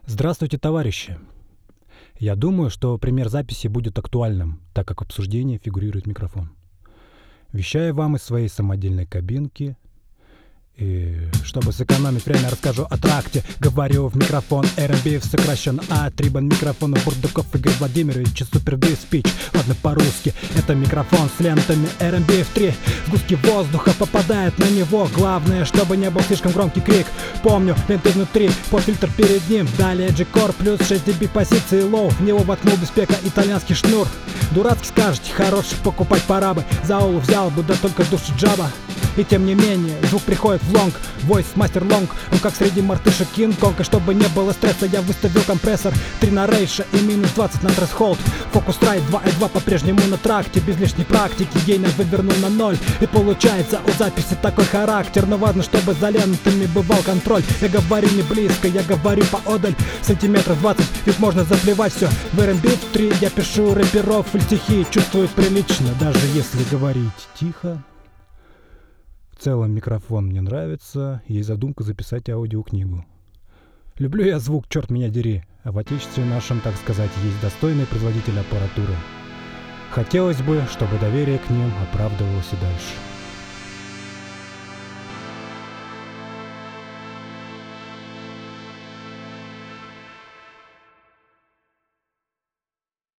Здравствуйте, товарищи! Я думаю, что пример записи будет актуальным, так как в обсуждении фигурирует микрофон. Вещаю вам из своей самодельной кабинки. И чтобы сэкономить время, расскажу о тракте. Говорю в микрофон, R&B сокращен А3, микрофон Бурдуков Игорь Владимирович, Супер спич. Ладно, по-русски, это микрофон с лентами R&B в 3. Сгустки воздуха попадают на него. Главное, чтобы не был слишком громкий крик. Помню, ленты внутри, поп-фильтр перед ним. Далее G-Core плюс 6 dB позиции лоу. В него воткнул без пека итальянский шнур. Дурацкий скажете, хороший покупать пора бы. За Олу взял бы, да только душу джаба. И тем не менее, звук приходит в лонг. Voice Master Long, он как среди мартышек Кинг-Конг. И чтобы не было стресса, я выставил компрессор 3 на рейша и минус 20 на threshold. Focusrite 2.2 по-прежнему на тракте. Без лишней практики гейнер вывернул на 0. И получается у записи такой характер. Но важно, чтобы за лентами бывал контроль. Я говорю не близко, я говорю поодаль. Сантиметров 20, ведь можно заплевать все. В R&B в 3 я пишу рэперов и стихи. Чувствует прилично, даже если говорить тихо. В целом микрофон мне нравится, есть задумка записать аудиокнигу. Люблю я звук, черт меня дери, а в отечестве нашем, так сказать, есть достойные производители аппаратуры. Хотелось бы, чтобы доверие к ним оправдывалось и дальше.